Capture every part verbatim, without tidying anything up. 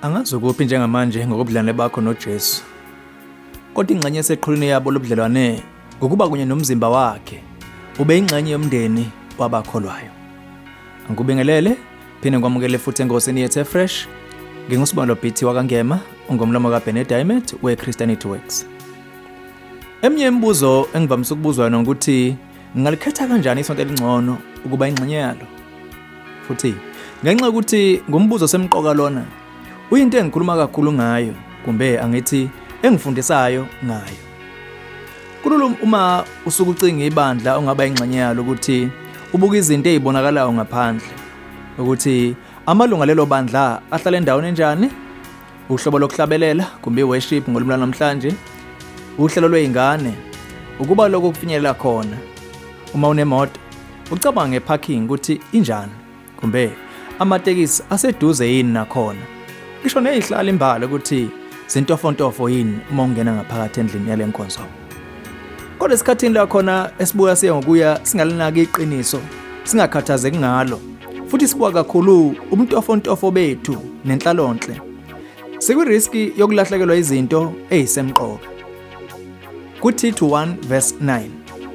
angazi ukuphi njengamanje ngokubudlelwane bakho noJesu. Kodwa ingxenye eseqhulwini yabo lobudlelwane ngokuba kunye nomzimba wakhe ube ingxenye yomndeni wabakholwayo. Angikubingelele phinde ngikwamukele futhi engosini yethu fresh. Ngingusibalo B T wakangema ongomlomo kaBenedict Diamond weChristianity Works. Emnye imibuzo engivamise ukubuzwa yona ukuthi ngingalikhetha kanjani isonto elingcono ukuba ingxenye yalo. Futhi ngenxa ukuthi ngumbuzo semqoka lona uyinto engikhuluma kakhulu ngayo kumbe angithi engifundisayo ngayo. Kulolu uma usuku ucinga ibandla ongaba ingxenye yalo ukuthi ubuka izinto ezibonakalayo ngaphandle ukuthi amalunga lelo bandla ahlala endaweni enjani, uhlobo lokuhlabelela kumbe worship ngolimi namhlanje, uhlelo lweingane, ukuba lokho kufinyelela khona. Uma unemoto ucabanga ngeparking ukuthi injani kumbe amatekisi aseduze yini nakhona. Ngisho nezihlala imbala ukuthi zintofontofo yini uma ungena ngaphakathi endlini yale nkonzo. Kodwa esikhathini la khona esibuya siye ngokuya singalinaki iqiniso, singakhathazeki ngalo. Futhi sibuka kakhulu umntofontofo bethu nenhlalonhle. Sikuriski yokulahlekelwa izinto ezisemqoka. Ku-Tito one verse nine.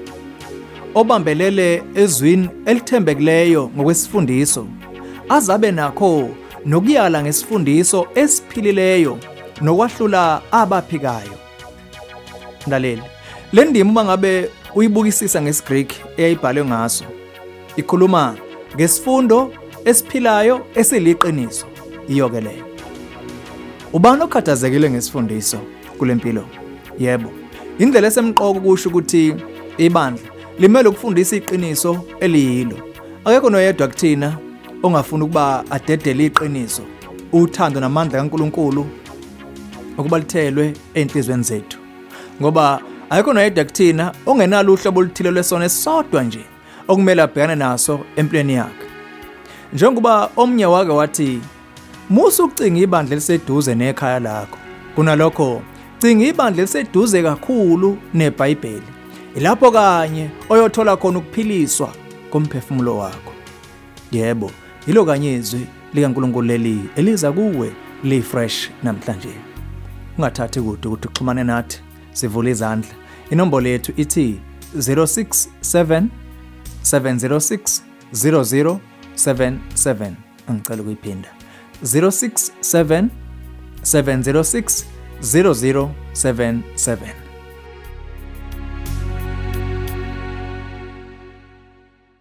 Obambelele ezwini elithembekileyo ngokwesifundiso, azabe nakho nokuyala ngesifundiso esiphilileyo nokwahlula abaphikayo. Mlaleli, le ndima uma ngabe uyibukisisa ngesiGreek eyayibhalwe ngaso, ikhuluma ngesifundo esiphilayo esiliqiniso. Iyo ke leyo. Ubani okhathazekile ngesifundiso kulempilo? Yebo. Indlela esemqoka kusho ukuthi ibandla limele ukufundisa iqiniso eliyilo. Akekho noyedwa kuthina ongafuna ukuba adedele iqiniso, uthando namandla kaNkuluNkulu okubalithelwe enhlizweni zethu. Ngoba akekho noyedwa kuthina ongenalo uhlobo oluthile lwesona esodwa nje okumele abhekane naso empilweni yakhe. Njengoba omnye wake wathi, musu ucinga ibandla eliseduze nekhaya lakho, kunalokho cinga ibandla eliseduze kakhulu neBhayibheli. Ilapho kanye oyothola khona ukuphiliswa komphefumulo wakho. Yebo, yilo kanye izwi likaNkulunkulu leli eliza kuwe li fresh namhlanje. Ungathathi kude ukuthi uxhumane nathi, sivule izandla. Inombolo yethu ithi zero six seven seven zero six zero zero seven seven. Angicela ukuyiphinda. zero six seven seven zero six zero zero seven seven.